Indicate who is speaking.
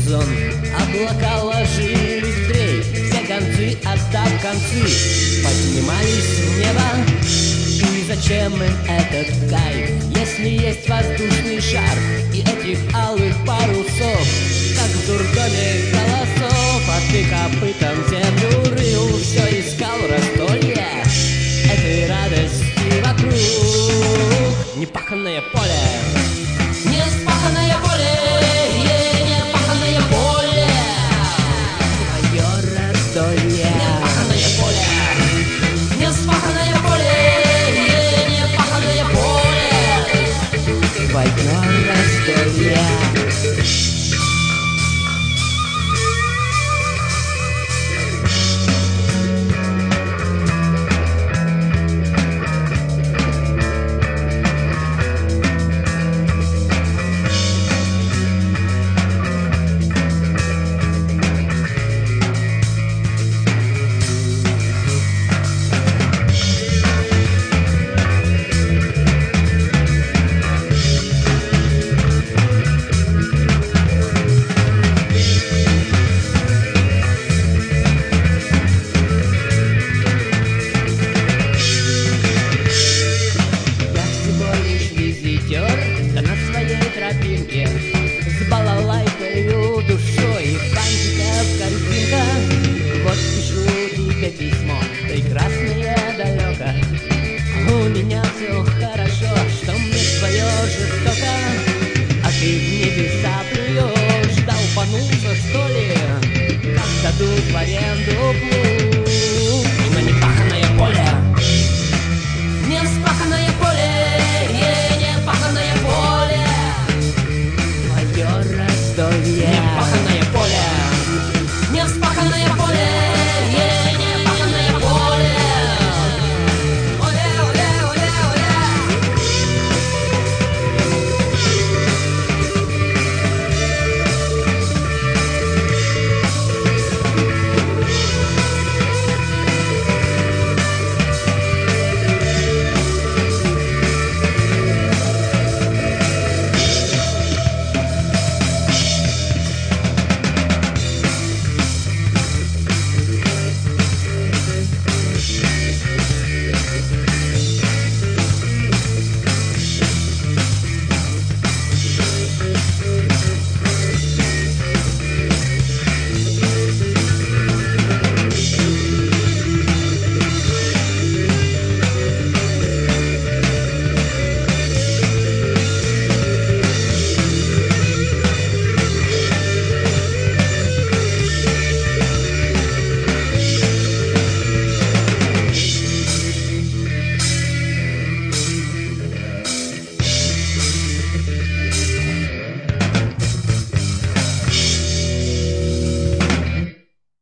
Speaker 1: сезон. Облака ложились в трей, все концы отдав концы, поднимались в небо. И зачем им этот кайф, если есть воздушный шар и этих алых парусов, как в дурдоме голосов? А ты копытом землю рыл, все искал раздолье этой радости вокруг. Непаханное поле, неспаханное поле, непаханное поле, твое раздолье. Непаханное поле, неспаханное поле, непаханное поле, твое раздолье. На своей тропинке с балалайкою душой, бантиков корзинка. Вот пишу тебе письмо, прекрасное далеко. У меня все хорошо, что мне твое жестоко. А ты в небеса плюешь, долбанулся что ли? Как в саду дворе